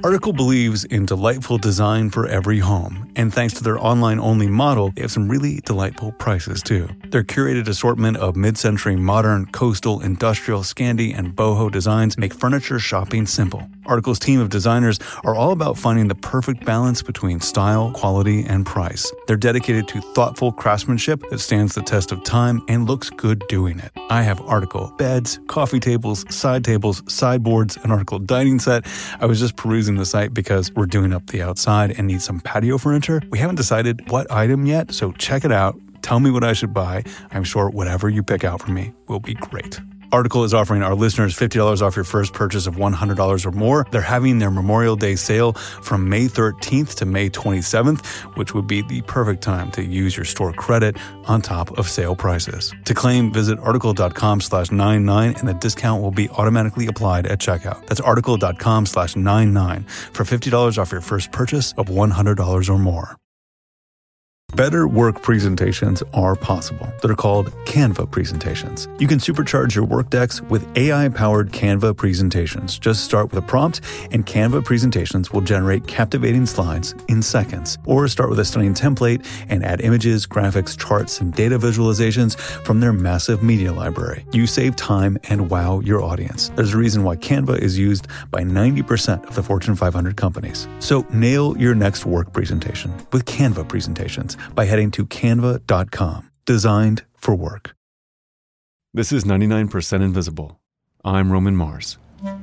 Article believes in delightful design for every home, and thanks to their online-only model, they have some really delightful prices too. Their curated assortment of mid-century modern, coastal, industrial, Scandi, and boho designs make furniture shopping simple. Article's team of designers are all about finding the perfect balance between style, quality, and price. They're dedicated to thoughtful craftsmanship that stands the test of time and looks good doing it. I have Article beds, coffee tables, sideboards, an Article dining set. I was just perusing the site because we're doing up the outside and need some patio furniture. We haven't decided what item yet, so check it out. Tell me what I should buy. I'm sure whatever you pick out for me will be great. Article is offering our listeners $50 off your first purchase of $100 or more. They're having their Memorial Day sale from May 13th to May 27th, which would be the perfect time to use your store credit on top of sale prices. To claim, visit article.com/99 and the discount will be automatically applied at checkout. That's article.com/99 for $50 off your first purchase of $100 or more. Better work presentations are possible. They're called Canva presentations. You can supercharge your work decks with AI-powered Canva presentations. Just start with a prompt, and Canva presentations will generate captivating slides in seconds. Or start with a stunning template and add images, graphics, charts, and data visualizations from their massive media library. You save time and wow your audience. There's a reason why Canva is used by 90% of the Fortune 500 companies. So nail your next work presentation with Canva presentations by heading to canva.com. Designed for work. This is 99% Invisible. I'm Roman Mars.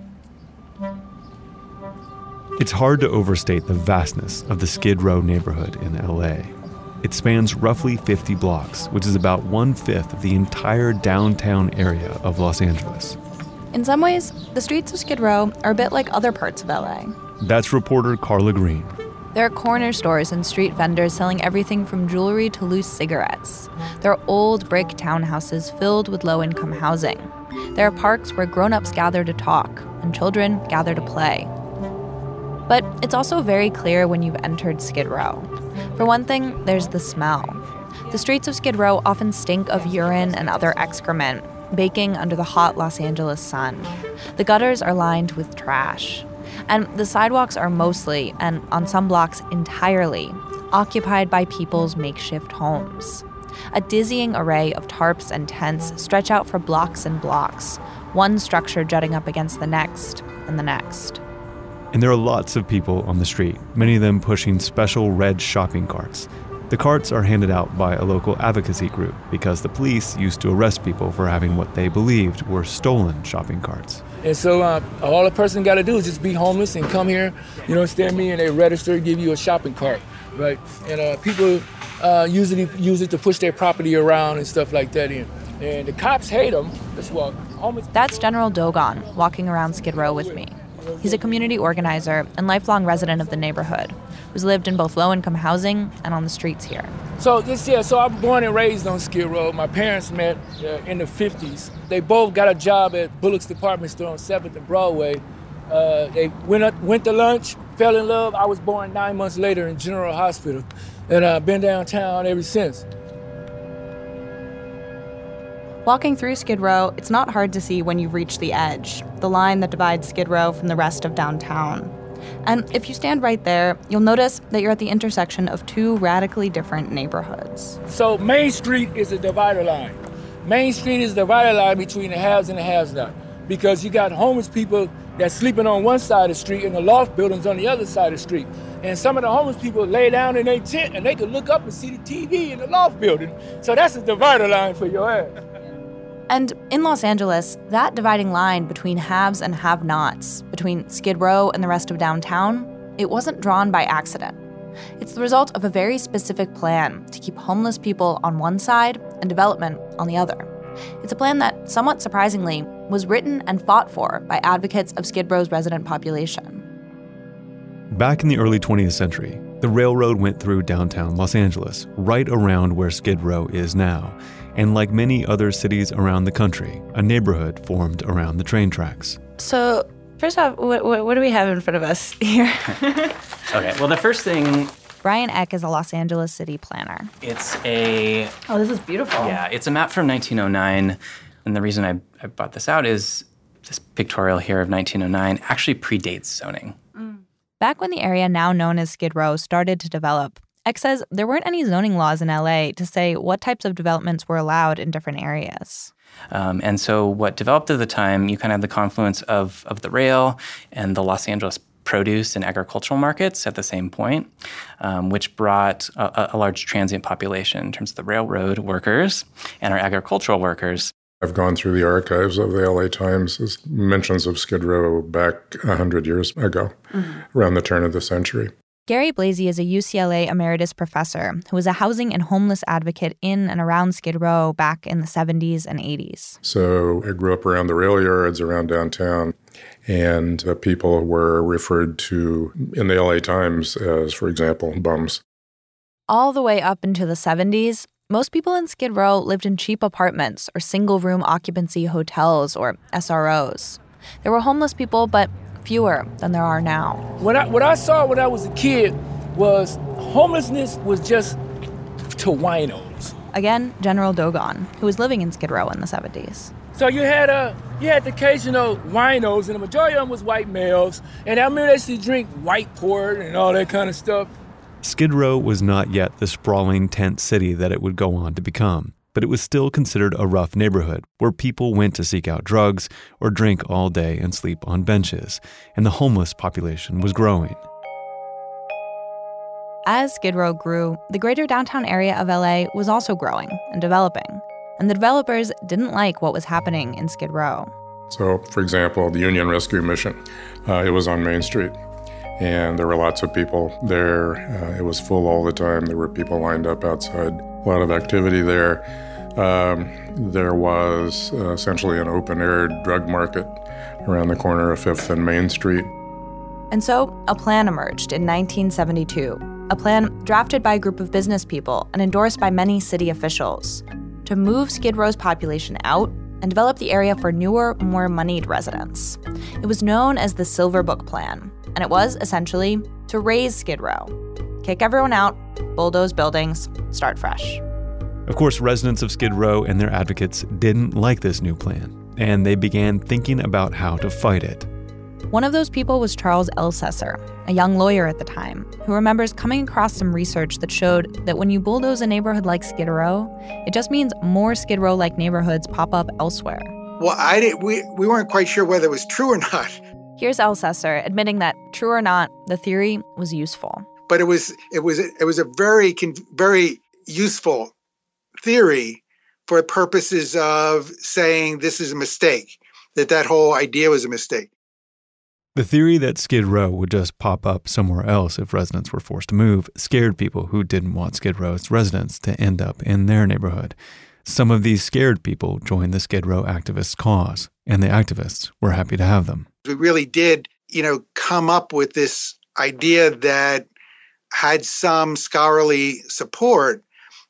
It's hard to overstate the vastness of the Skid Row neighborhood in LA. It spans roughly 50 blocks, which is about 1/5 of the entire downtown area of Los Angeles. In some ways, the streets of Skid Row are a bit like other parts of LA. That's reporter Carla Green. There are corner stores and street vendors selling everything from jewelry to loose cigarettes. There are old brick townhouses filled with low-income housing. There are parks where grown-ups gather to talk and children gather to play. But it's also very clear when you've entered Skid Row. For one thing, there's the smell. The streets of Skid Row often stink of urine and other excrement, baking under the hot Los Angeles sun. The gutters are lined with trash. And the sidewalks are mostly, and on some blocks entirely, occupied by people's makeshift homes. A dizzying array of tarps and tents stretch out for blocks and blocks, one structure jutting up against the next and the next. And there are lots of people on the street, many of them pushing special red shopping carts. The carts are handed out by a local advocacy group because the police used to arrest people for having what they believed were stolen shopping carts. And so all a person got to do is just be homeless and come here, you know, understand me, and they register and give you a shopping cart, right? And people usually use it to push their property around and stuff like that. And the cops hate them. That's General Dogon walking around Skid Row with me. He's a community organizer and lifelong resident of the neighborhood who's lived in both low-income housing and on the streets here. So I'm born and raised on Skid Row. My parents met in the 50s. They both got a job at Bullock's department store on 7th and Broadway. They went to lunch, fell in love. I was born 9 months later in General Hospital, and I've been downtown ever since. Walking through Skid Row, it's not hard to see when you've reached the edge, the line that divides Skid Row from the rest of downtown. And if you stand right there, you'll notice that you're at the intersection of two radically different neighborhoods. So Main Street is a divider line. Main Street is the divider line between the haves and the haves-not. Because you got homeless people that's sleeping on one side of the street and the loft buildings on the other side of the street. And some of the homeless people lay down in their tent and they can look up and see the TV in the loft building. So that's a divider line for your ass. And in Los Angeles, that dividing line between haves and have-nots, between Skid Row and the rest of downtown, it wasn't drawn by accident. It's the result of a very specific plan to keep homeless people on one side and development on the other. It's a plan that, somewhat surprisingly, was written and fought for by advocates of Skid Row's resident population. Back in the early 20th century, the railroad went through downtown Los Angeles, right around where Skid Row is now. And like many other cities around the country, a neighborhood formed around the train tracks. So, first off, what do we have in front of us here? Okay, well, the first thing... Brian Eck is a Los Angeles city planner. It's a... Oh, this is beautiful. Yeah, it's a map from 1909. And the reason I brought this out is this pictorial here of 1909 actually predates zoning. Back when the area now known as Skid Row started to develop, X says there weren't any zoning laws in LA to say what types of developments were allowed in different areas. And so what developed at the time, you kind of had the confluence of the rail and the Los Angeles produce and agricultural markets at the same point, which brought a large transient population in terms of the railroad workers and our agricultural workers. I've gone through the archives of the LA Times, as mentions of Skid Row back 100 years ago, around the turn of the century. Gary Blasey is a UCLA emeritus professor who was a housing and homeless advocate in and around Skid Row back in the 70s and 80s. So I grew up around the rail yards around downtown, and people were referred to in the LA Times as, for example, bums. All the way up into the 70s, most people in Skid Row lived in cheap apartments or single-room occupancy hotels or SROs. There were homeless people, but fewer than there are now. What I saw when I was a kid was homelessness was just to winos. Again, General Dogon, who was living in Skid Row in the 70s. So you had the occasional winos, and the majority of them was white males, and I remember they used to drink white port and all that kind of stuff. Skid Row was not yet the sprawling tent city that it would go on to become, but it was still considered a rough neighborhood where people went to seek out drugs or drink all day and sleep on benches, and the homeless population was growing. As Skid Row grew, the greater downtown area of LA was also growing and developing, and the developers didn't like what was happening in Skid Row. So, for example, the Union Rescue Mission, it was on Main Street. And there were lots of people there. It was full all the time. There were people lined up outside. A lot of activity there. There was essentially an open-air drug market around the corner of 5th and Main Street. And so a plan emerged in 1972, a plan drafted by a group of business people and endorsed by many city officials to move Skid Row's population out and develop the area for newer, more moneyed residents. It was known as the Silver Book Plan. And it was, essentially, to raise Skid Row. Kick everyone out, bulldoze buildings, start fresh. Of course, residents of Skid Row and their advocates didn't like this new plan, and they began thinking about how to fight it. One of those people was Charles Elsesser, a young lawyer at the time, who remembers coming across some research that showed that when you bulldoze a neighborhood like Skid Row, it just means more Skid Row-like neighborhoods pop up elsewhere. Well, we weren't quite sure whether it was true or not. Here's Elsesser admitting that, true or not, the theory was useful. But it was a very useful theory for purposes of saying this is a mistake, that whole idea was a mistake. The theory that Skid Row would just pop up somewhere else if residents were forced to move scared people who didn't want Skid Row's residents to end up in their neighborhood. Some of these scared people joined the Skid Row activists' cause, and the activists were happy to have them. We really did, come up with this idea that had some scholarly support,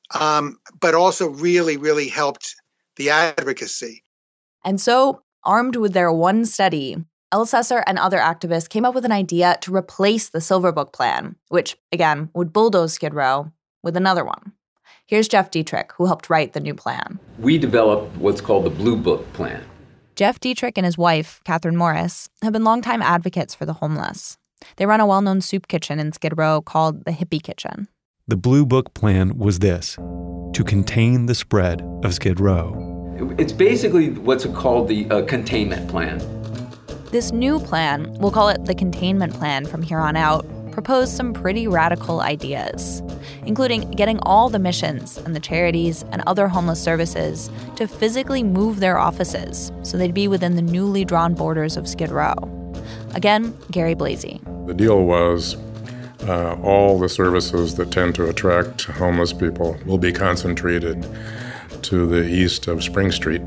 but also really, really helped the advocacy. And so, armed with their one study, Elsesser and other activists came up with an idea to replace the Silver Book Plan, which, again, would bulldoze Skid Row, with another one. Here's Jeff Dietrich, who helped write the new plan. We developed what's called the Blue Book Plan. Jeff Dietrich and his wife, Catherine Morris, have been longtime advocates for the homeless. They run a well-known soup kitchen in Skid Row called the Hippie Kitchen. The Blue Book Plan was this: to contain the spread of Skid Row. It's basically what's called the containment plan. This new plan, we'll call it the Containment Plan from here on out, proposed some pretty radical ideas, including getting all the missions and the charities and other homeless services to physically move their offices so they'd be within the newly drawn borders of Skid Row. Again, Gary Blasey. The deal was all the services that tend to attract homeless people will be concentrated to the east of Spring Street.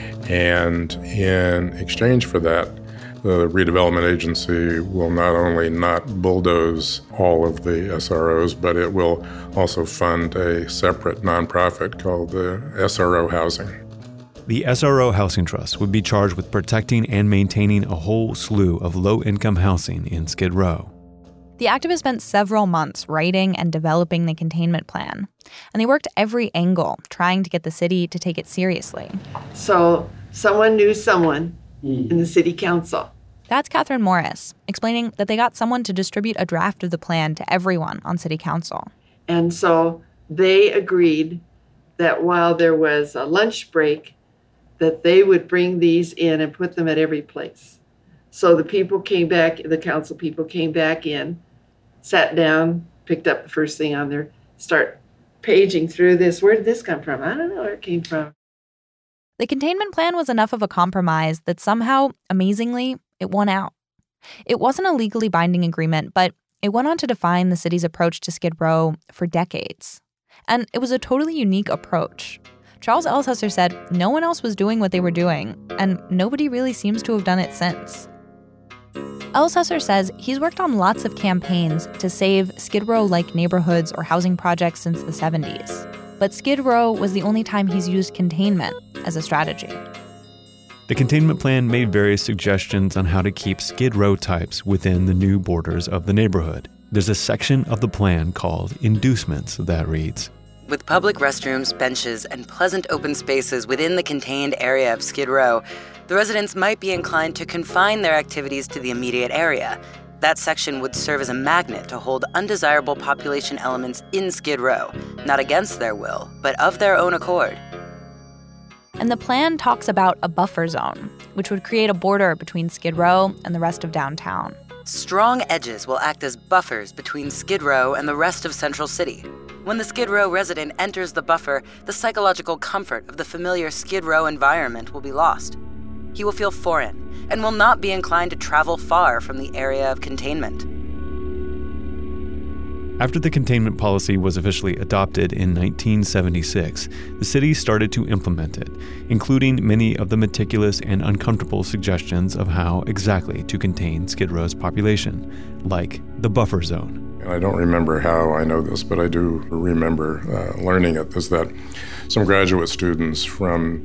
And in exchange for that, the redevelopment agency will not only not bulldoze all of the SROs, but it will also fund a separate nonprofit called the SRO Housing. The SRO Housing Trust would be charged with protecting and maintaining a whole slew of low-income housing in Skid Row. The activists spent several months writing and developing the containment plan, and they worked every angle trying to get the city to take it seriously. So someone knew someone in the city council, That's Catherine Morris, explaining that they got someone to distribute a draft of the plan to everyone on city council. And so they agreed that while there was a lunch break, that they would bring these in and put them at every place. So the council people came back in, sat down, picked up the first thing on there, start paging through this. Where did this come from? I don't know where it came from. The containment plan was enough of a compromise that somehow, amazingly, it won out. It wasn't a legally binding agreement, but it went on to define the city's approach to Skid Row for decades. And it was a totally unique approach. Charles Elsesser said no one else was doing what they were doing, and nobody really seems to have done it since. Elsesser says he's worked on lots of campaigns to save Skid Row-like neighborhoods or housing projects since the 70s. But Skid Row was the only time he's used containment as a strategy. The containment plan made various suggestions on how to keep Skid Row types within the new borders of the neighborhood. There's a section of the plan called Inducements that reads, with public restrooms, benches, and pleasant open spaces within the contained area of Skid Row, the residents might be inclined to confine their activities to the immediate area. That section would serve as a magnet to hold undesirable population elements in Skid Row, not against their will, but of their own accord. And the plan talks about a buffer zone, which would create a border between Skid Row and the rest of downtown. Strong edges will act as buffers between Skid Row and the rest of Central City. When the Skid Row resident enters the buffer, the psychological comfort of the familiar Skid Row environment will be lost. He will feel foreign and will not be inclined to travel far from the area of containment. After the containment policy was officially adopted in 1976, the city started to implement it, including many of the meticulous and uncomfortable suggestions of how exactly to contain Skid Row's population, like the buffer zone. I don't remember how I know this, but I do remember learning it, is that some graduate students from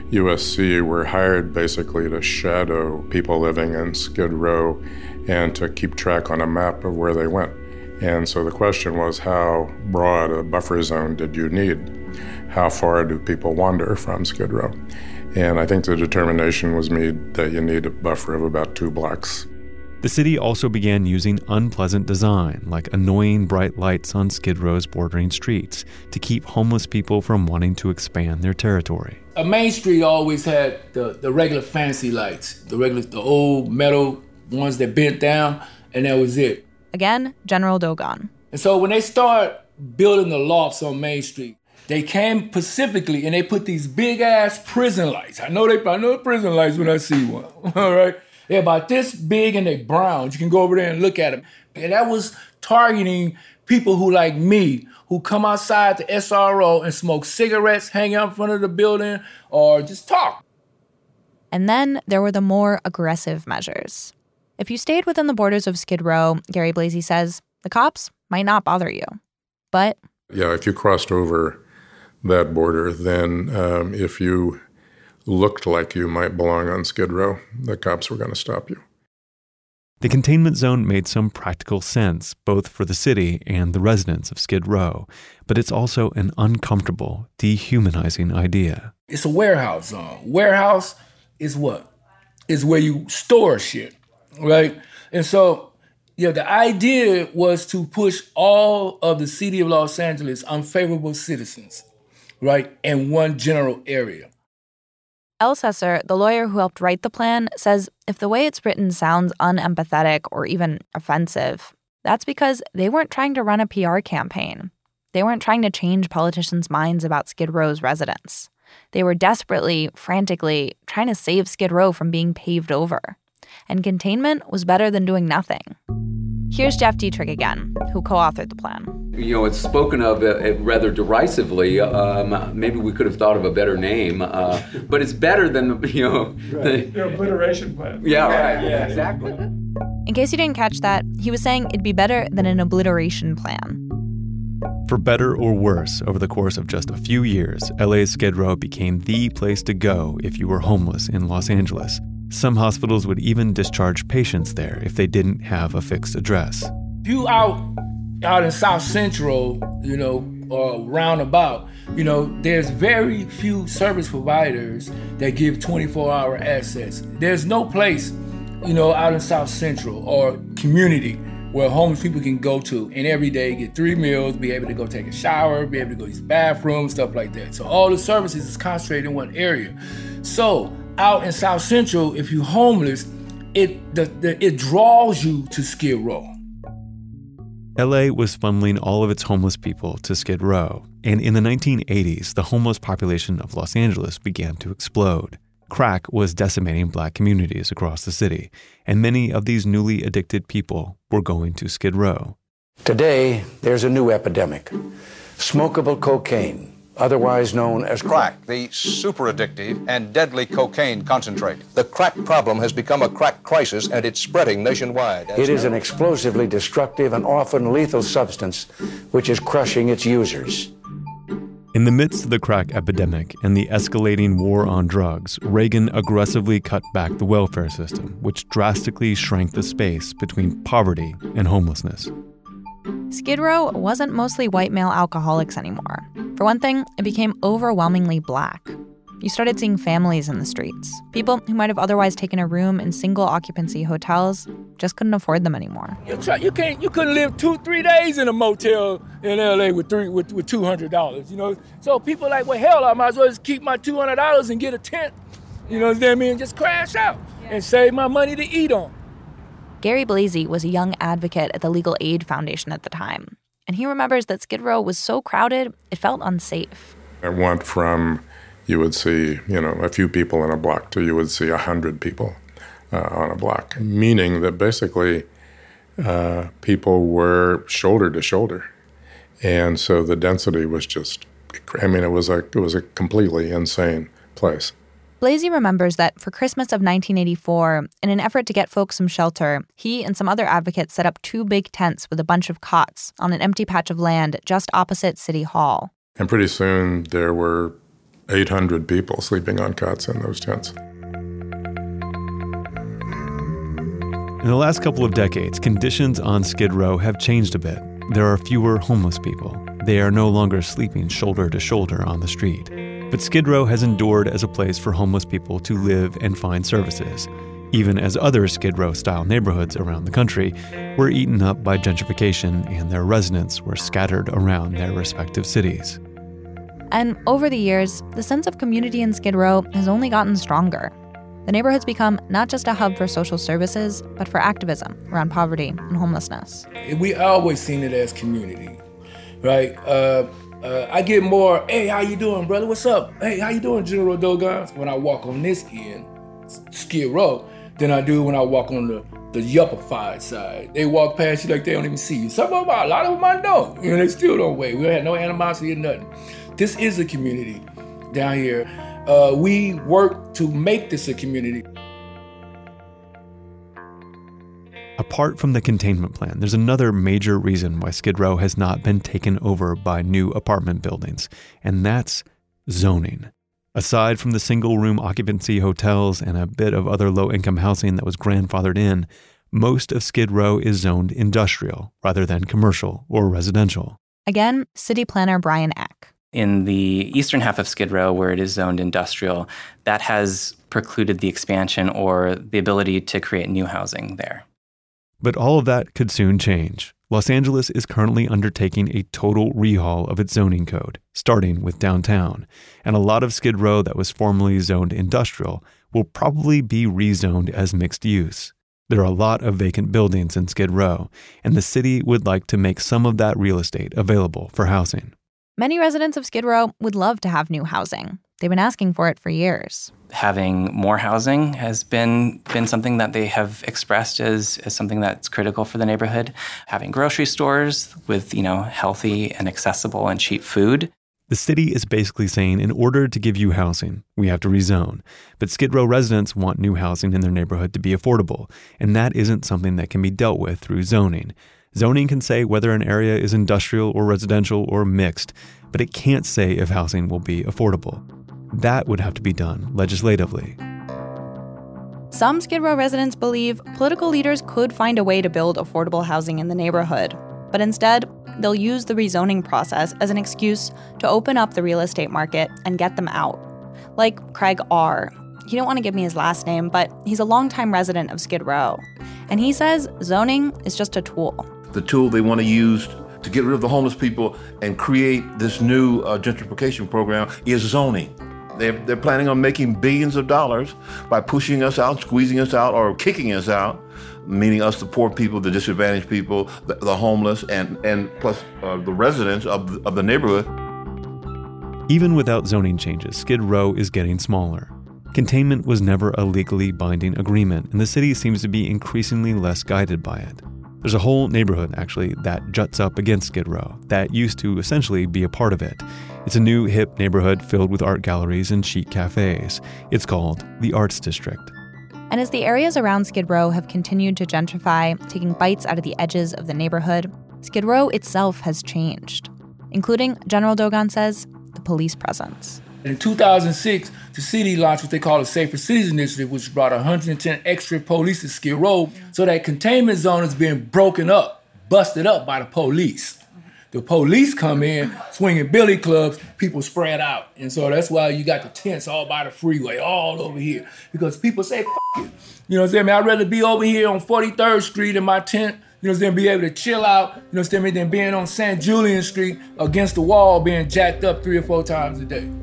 USC were hired basically to shadow people living in Skid Row and to keep track on a map of where they went. And so the question was, how broad a buffer zone did you need? How far do people wander from Skid Row? And I think the determination was made that you need a buffer of about 2 blocks. The city also began using unpleasant design, like annoying bright lights on Skid Row's bordering streets, to keep homeless people from wanting to expand their territory. A Main Street always had the regular fancy lights, the old metal ones that bent down, and that was it. Again, General Dogon. And so when they start building the lofts on Main Street, they came specifically and they put these big-ass prison lights. I know prison lights when I see one, all right? They're about this big and they're brown. You can go over there and look at them. And that was targeting people who, like me, who come outside the SRO and smoke cigarettes, hang out in front of the building, or just talk. And then there were the more aggressive measures. If you stayed within the borders of Skid Row, Gary Blasey says, the cops might not bother you. But yeah, if you crossed over that border, then if you looked like you might belong on Skid Row, the cops were going to stop you. The containment zone made some practical sense, both for the city and the residents of Skid Row, but it's also an uncomfortable, dehumanizing idea. It's a warehouse zone. Warehouse is what? Is where you store shit, right? And so, yeah, the idea was to push all of the city of Los Angeles unfavorable citizens, right, in one general area. Elsesser, the lawyer who helped write the plan, says if the way it's written sounds unempathetic or even offensive, that's because they weren't trying to run a PR campaign. They weren't trying to change politicians' minds about Skid Row's residents. They were desperately, frantically trying to save Skid Row from being paved over. And containment was better than doing nothing. Here's Jeff Dietrich again, who co-authored the plan. You know, it's spoken of rather derisively. Maybe we could have thought of a better name, but it's better than, the obliteration plan. Yeah, right. Yeah, exactly. In case you didn't catch that, he was saying it'd be better than an obliteration plan. For better or worse, over the course of just a few years, LA's Skid Row became the place to go if you were homeless in Los Angeles. Some hospitals would even discharge patients there if they didn't have a fixed address. If you out in South Central, or roundabout, there's very few service providers that give 24-hour access. There's no place out in South Central, or community where homeless people can go to and every day get 3 meals, be able to go take a shower, be able to go use the bathroom, stuff like that. So all the services is concentrated in one area. So out in South Central, if you're homeless, it draws you to Skid Row. LA was funneling all of its homeless people to Skid Row, and in the 1980s, the homeless population of Los Angeles began to explode. Crack was decimating Black communities across the city, and many of these newly addicted people were going to Skid Row. Today, there's a new epidemic, smokable cocaine, otherwise known as crack, the super addictive and deadly cocaine concentrate. The crack problem has become a crack crisis, and it's spreading nationwide. It is an explosively destructive and often lethal substance which is crushing its users. In the midst of the crack epidemic and the escalating war on drugs, Reagan aggressively cut back the welfare system, which drastically shrank the space between poverty and homelessness. Skid Row wasn't mostly white male alcoholics anymore. For one thing, it became overwhelmingly Black. You started seeing families in the streets. People who might have otherwise taken a room in single-occupancy hotels just couldn't afford them anymore. You couldn't live 2-3 days in a motel in LA with $200. So people like, well, hell, I might as well just keep my $200 and get a tent. You know what I mean? Just crash out and save my money to eat on. Gary Blasey was a young advocate at the Legal Aid Foundation at the time, and he remembers that Skid Row was so crowded, it felt unsafe. It went from, you would see, a few people in a block to you would see 100 people on a block, meaning that basically people were shoulder to shoulder. And so the density was just, it was a completely insane place. Blasey remembers that for Christmas of 1984, in an effort to get folks some shelter, he and some other advocates set up 2 big tents with a bunch of cots on an empty patch of land just opposite City Hall. And pretty soon there were 800 people sleeping on cots in those tents. In the last couple of decades, conditions on Skid Row have changed a bit. There are fewer homeless people. They are no longer sleeping shoulder to shoulder on the street. But Skid Row has endured as a place for homeless people to live and find services, even as other Skid Row-style neighborhoods around the country were eaten up by gentrification and their residents were scattered around their respective cities. And over the years, the sense of community in Skid Row has only gotten stronger. The neighborhood's become not just a hub for social services, but for activism around poverty and homelessness. We always seen it as community, right? I get more, hey, how you doing, brother? What's up? Hey, how you doing, General Dogons? When I walk on this end, Skid Row, than I do when I walk on the yuppified side. They walk past you like they don't even see you. A lot of them I know. They still don't wait. We had no animosity or nothing. This is a community down here. We work to make this a community. Apart from the containment plan, there's another major reason why Skid Row has not been taken over by new apartment buildings, and that's zoning. Aside from the single-room occupancy hotels and a bit of other low-income housing that was grandfathered in, most of Skid Row is zoned industrial rather than commercial or residential. Again, city planner Brian Eck. In the eastern half of Skid Row, where it is zoned industrial, that has precluded the expansion or the ability to create new housing there. But all of that could soon change. Los Angeles is currently undertaking a total rehaul of its zoning code, starting with downtown. And a lot of Skid Row that was formerly zoned industrial will probably be rezoned as mixed use. There are a lot of vacant buildings in Skid Row, and the city would like to make some of that real estate available for housing. Many residents of Skid Row would love to have new housing. They've been asking for it for years. Having more housing has been something that they have expressed as something that's critical for the neighborhood. Having grocery stores with, healthy and accessible and cheap food. The city is basically saying, in order to give you housing, we have to rezone. But Skid Row residents want new housing in their neighborhood to be affordable, and that isn't something that can be dealt with through zoning. Zoning can say whether an area is industrial or residential or mixed, but it can't say if housing will be affordable. That would have to be done legislatively. Some Skid Row residents believe political leaders could find a way to build affordable housing in the neighborhood, but instead, they'll use the rezoning process as an excuse to open up the real estate market and get them out. Like Craig R. he didn't want to give me his last name, but he's a longtime resident of Skid Row. And he says zoning is just a tool. The tool they want to use to get rid of the homeless people and create this new gentrification program is zoning. They're planning on making billions of dollars by pushing us out, squeezing us out, or kicking us out, meaning us, the poor people, the disadvantaged people, the homeless, and plus the residents of the neighborhood. Even without zoning changes, Skid Row is getting smaller. Containment was never a legally binding agreement, and the city seems to be increasingly less guided by it. There's a whole neighborhood, actually, that juts up against Skid Row that used to essentially be a part of it. It's a new, hip neighborhood filled with art galleries and chic cafes. It's called the Arts District. And as the areas around Skid Row have continued to gentrify, taking bites out of the edges of the neighborhood, Skid Row itself has changed, including, General Dogon says, the police presence. In 2006, the city launched what they call a Safer Cities Initiative, which brought 110 extra police to Skid Row. So that containment zone is being broken up, busted up by the police. The police come in, swinging billy clubs, people spread out. And so that's why you got the tents all by the freeway, all over here. Because people say, F it. You know what I'm saying? I'd rather be over here on 43rd Street in my tent, you know what I'm saying, be able to chill out, you know what I'm saying, than being on St. Julian Street against the wall being jacked up 3 or 4 times a day.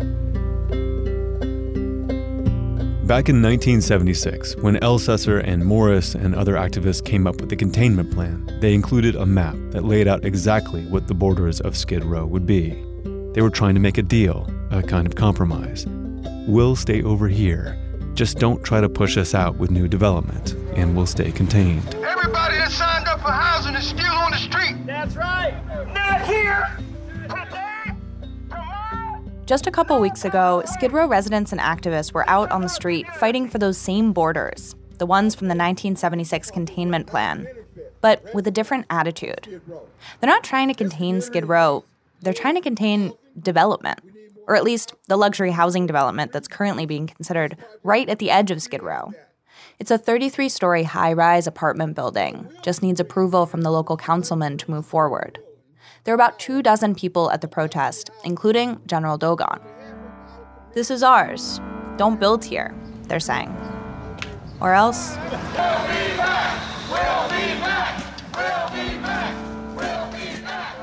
Back in 1976, when Elsesser and Morris and other activists came up with the containment plan, they included a map that laid out exactly what the borders of Skid Row would be. They were trying to make a deal, a kind of compromise. We'll stay over here. Just don't try to push us out with new development, and we'll stay contained. Everybody that signed up for housing is still on the street. That's right. Not here. Just a couple weeks ago, Skid Row residents and activists were out on the street fighting for those same borders, the ones from the 1976 containment plan, but with a different attitude. They're not trying to contain Skid Row, they're trying to contain development, or at least the luxury housing development that's currently being considered right at the edge of Skid Row. It's a 33-story high-rise apartment building, just needs approval from the local councilman to move forward. There are about 24 people at the protest, including General Dogon. This is ours. Don't build here, they're saying. Or else... We'll be back! We'll be back! We'll be back! We'll be back!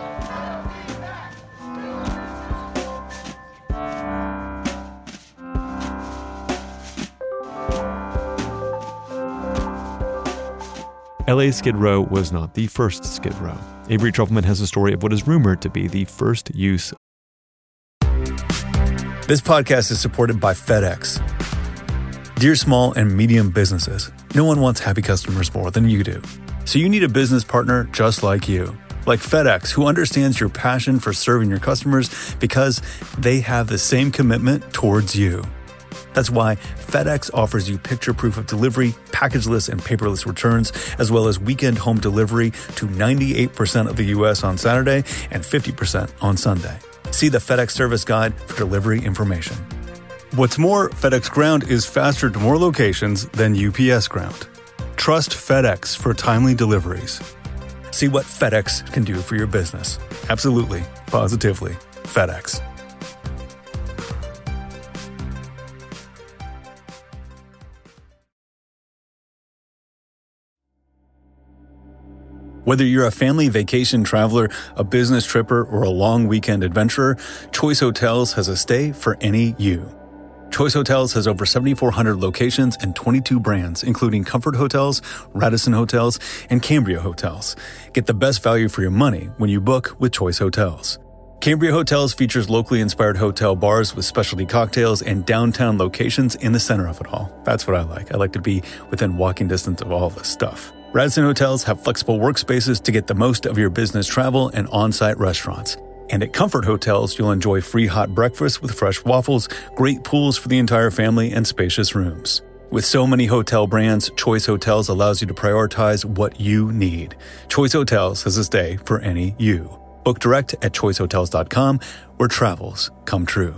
LA's Skid Row was not the first Skid Row. Avery Trufelman has a story of what is rumored to be the first use. This podcast is supported by FedEx. Dear small and medium businesses, no one wants happy customers more than you do. So you need a business partner just like you. Like FedEx, who understands your passion for serving your customers because they have the same commitment towards you. That's why FedEx offers you picture proof of delivery, packageless and paperless returns, as well as weekend home delivery to 98% of the U.S. on Saturday and 50% on Sunday. See the FedEx service guide for delivery information. What's more, FedEx Ground is faster to more locations than UPS Ground. Trust FedEx for timely deliveries. See what FedEx can do for your business. Absolutely, positively, FedEx. Whether you're a family vacation traveler, a business tripper, or a long weekend adventurer, Choice Hotels has a stay for any you. Choice Hotels has over 7,400 locations and 22 brands, including Comfort Hotels, Radisson Hotels, and Cambria Hotels. Get the best value for your money when you book with Choice Hotels. Cambria Hotels features locally inspired hotel bars with specialty cocktails and downtown locations in the center of it all. That's what I like. I like to be within walking distance of all this stuff. Radisson Hotels have flexible workspaces to get the most of your business travel and on-site restaurants. And at Comfort Hotels, you'll enjoy free hot breakfast with fresh waffles, great pools for the entire family, and spacious rooms. With so many hotel brands, Choice Hotels allows you to prioritize what you need. Choice Hotels has a stay for any you. Book direct at choicehotels.com, where travels come true.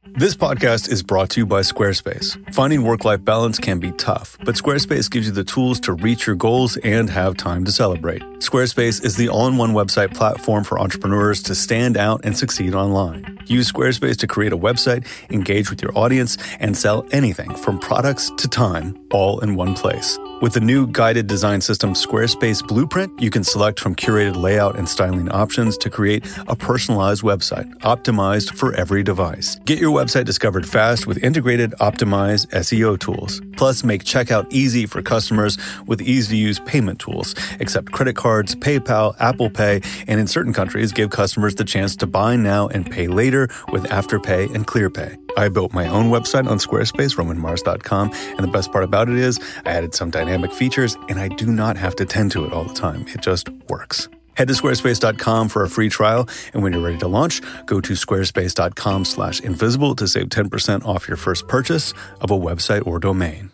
This podcast is brought to you by Squarespace. Finding work-life balance can be tough, but Squarespace gives you the tools to reach your goals and have time to celebrate. Squarespace is the all-in-one website platform for entrepreneurs to stand out and succeed online. Use Squarespace to create a website, engage with your audience, and sell anything from products to time, all in one place. With the new guided design system Squarespace Blueprint, you can select from curated layout and styling options to create a personalized website, optimized for every device. Get your website discovered fast with integrated, optimized SEO tools. Plus, make checkout easy for customers with easy-to-use payment tools. Accept credit cards, PayPal, Apple Pay, and in certain countries, give customers the chance to buy now and pay later with Afterpay and ClearPay. I built my own website on Squarespace, RomanMars.com, and the best part about it is I added some dynamic features, and I do not have to tend to it all the time. It just works. Head to squarespace.com for a free trial, and when you're ready to launch, go to squarespace.com/invisible to save 10% off your first purchase of a website or domain.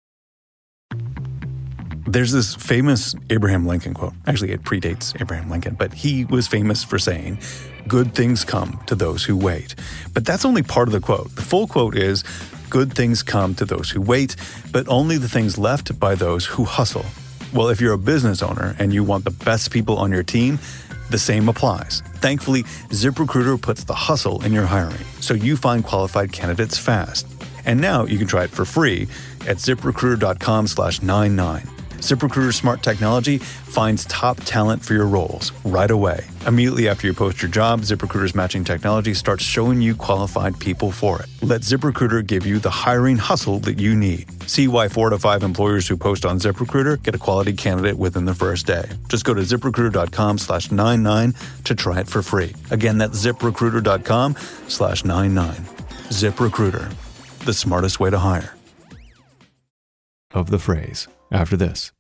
There's this famous Abraham Lincoln quote. Actually, it predates Abraham Lincoln, but he was famous for saying, "Good things come to those who wait." But that's only part of the quote. The full quote is, "Good things come to those who wait, but only the things left by those who hustle." Well, if you're a business owner and you want the best people on your team, the same applies. Thankfully, ZipRecruiter puts the hustle in your hiring, so you find qualified candidates fast. And now you can try it for free at ZipRecruiter.com/99. ZipRecruiter's smart technology finds top talent for your roles right away. Immediately after you post your job, ZipRecruiter's matching technology starts showing you qualified people for it. Let ZipRecruiter give you the hiring hustle that you need. See why 4 to 5 employers who post on ZipRecruiter get a quality candidate within the first day. Just go to ZipRecruiter.com/99 to try it for free. Again, that's ZipRecruiter.com/99. ZipRecruiter, the smartest way to hire. Of the phrase after this.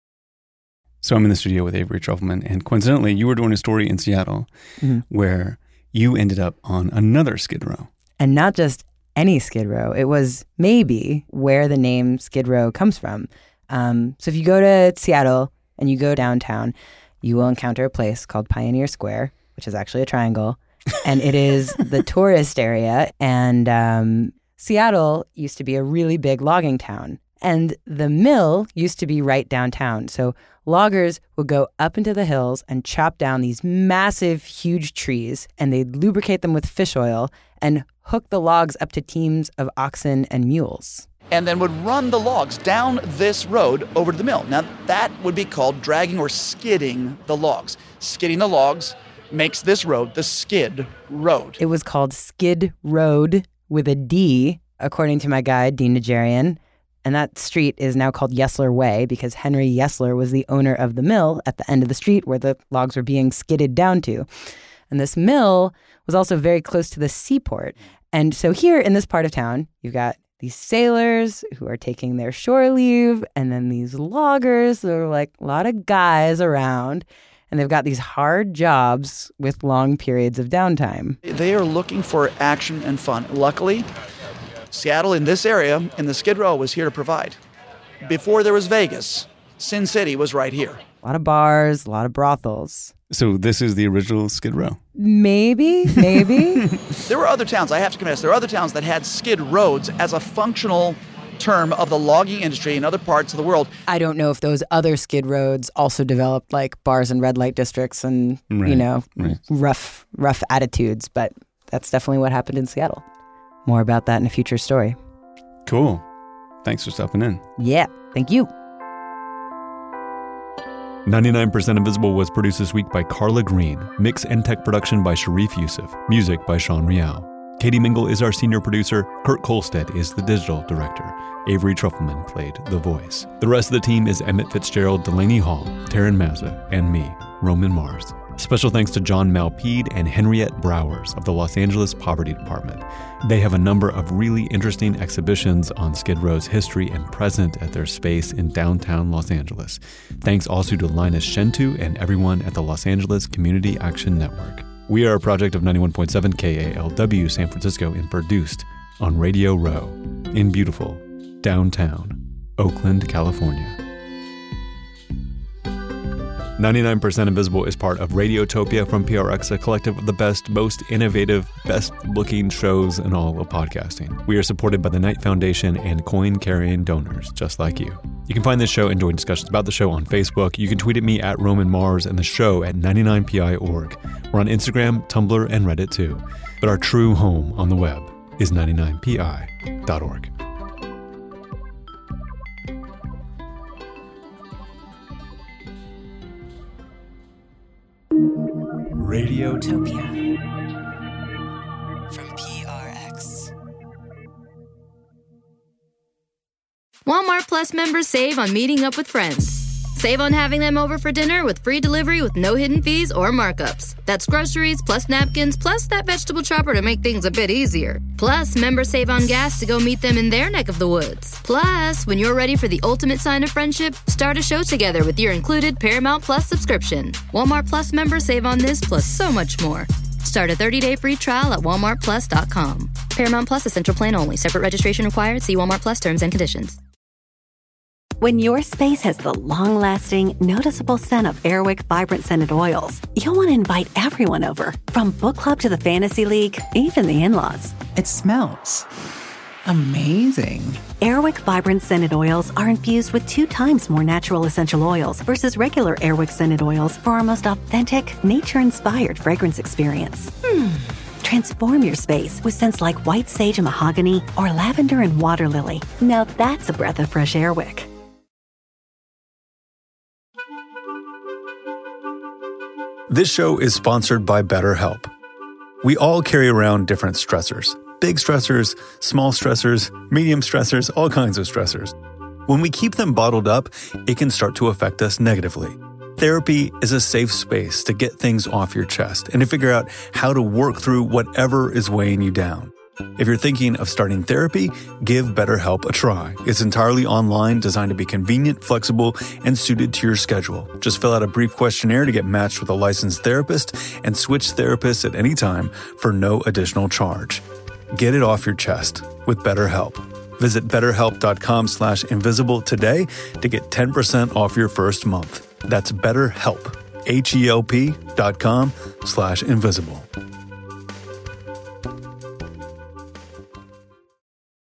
So I'm in the studio with Avery Trufelman, and coincidentally, you were doing a story in Seattle where you ended up on another Skid Row. And not just any Skid Row. It was maybe where the name Skid Row comes from. So if you go to Seattle and you go downtown, you will encounter a place called Pioneer Square, which is actually a triangle, and it is the tourist area. And Seattle used to be a really big logging town. And the mill used to be right downtown. So loggers would go up into the hills and chop down these massive, huge trees, and they'd lubricate them with fish oil and hook the logs up to teams of oxen and mules. And then would run the logs down this road over to the mill. Now, that would be called dragging or skidding the logs. Skidding the logs makes this road the Skid Road. It was called Skid Road with a D, according to my guide, Dean Najarian. And that street is now called Yesler Way because Henry Yesler was the owner of the mill at the end of the street where the logs were being skidded down to. And this mill was also very close to the seaport. And so here in this part of town, you've got these sailors who are taking their shore leave, and then these loggers. There are like a lot of guys around, and they've got these hard jobs with long periods of downtime. They are looking for action and fun. Luckily, Seattle in this area, in the Skid Row, was here to provide. Before there was Vegas, Sin City was right here. A lot of bars, a lot of brothels. So this is the original Skid Row? Maybe. There were other towns, I have to confess, there were other towns that had skid roads as a functional term of the logging industry in other parts of the world. I don't know if those other skid roads also developed like bars and red light districts and, rough attitudes, but that's definitely what happened in Seattle. More about that in a future story. Cool. Thanks for stopping in. Yeah, thank you. 99% Invisible was produced this week by Carla Green. Mix and tech production by Sharif Yusuf. Music by Sean Rial. Katie Mingle is our senior producer. Kurt Kolstead is the digital director. Avery Trufelman played the voice. The rest of the team is Emmett Fitzgerald, Delaney Hall, Taryn Mazza, and me, Roman Mars. Special thanks to John Malpede and Henriette Browers of the Los Angeles Poverty Department. They have a number of really interesting exhibitions on Skid Row's history and present at their space in downtown Los Angeles. Thanks also to Linus Shentu and everyone at the Los Angeles Community Action Network. We are a project of 91.7 KALW San Francisco and produced on Radio Row in beautiful downtown Oakland, California. 99% Invisible is part of Radiotopia from PRX, a collective of the best, most innovative, best-looking shows in all of podcasting. We are supported by the Knight Foundation and coin-carrying donors just like you. You can find this show and join discussions about the show on Facebook. You can tweet at me at Roman Mars and the show at 99pi.org. We're on Instagram, Tumblr, and Reddit too. But our true home on the web is 99pi.org. Radiotopia from PRX. Walmart Plus members save on meeting up with friends. Save on having them over for dinner with free delivery with no hidden fees or markups. That's groceries, plus napkins, plus that vegetable chopper to make things a bit easier. Plus, members save on gas to go meet them in their neck of the woods. Plus, when you're ready for the ultimate sign of friendship, start a show together with your included Paramount Plus subscription. Walmart Plus members save on this plus so much more. Start a 30-day free trial at walmartplus.com. Paramount Plus Essential Plan only. Separate registration required. See Walmart Plus terms and conditions. When your space has the long-lasting, noticeable scent of Airwick Vibrant Scented Oils, you'll want to invite everyone over, from book club to the fantasy league, even the in-laws. It smells amazing. Airwick Vibrant Scented Oils are infused with 2 times more natural essential oils versus regular Airwick Scented Oils for our most authentic, nature-inspired fragrance experience. Transform your space with scents like white sage and mahogany or lavender and water lily. Now that's a breath of fresh Airwick. This show is sponsored by BetterHelp. We all carry around different stressors. Big stressors, small stressors, medium stressors, all kinds of stressors. When we keep them bottled up, it can start to affect us negatively. Therapy is a safe space to get things off your chest and to figure out how to work through whatever is weighing you down. If you're thinking of starting therapy, give BetterHelp a try. It's entirely online, designed to be convenient, flexible, and suited to your schedule. Just fill out a brief questionnaire to get matched with a licensed therapist and switch therapists at any time for no additional charge. Get it off your chest with BetterHelp. Visit betterhelp.com/invisible today to get 10% off your first month. That's BetterHelp, HELP.com/invisible.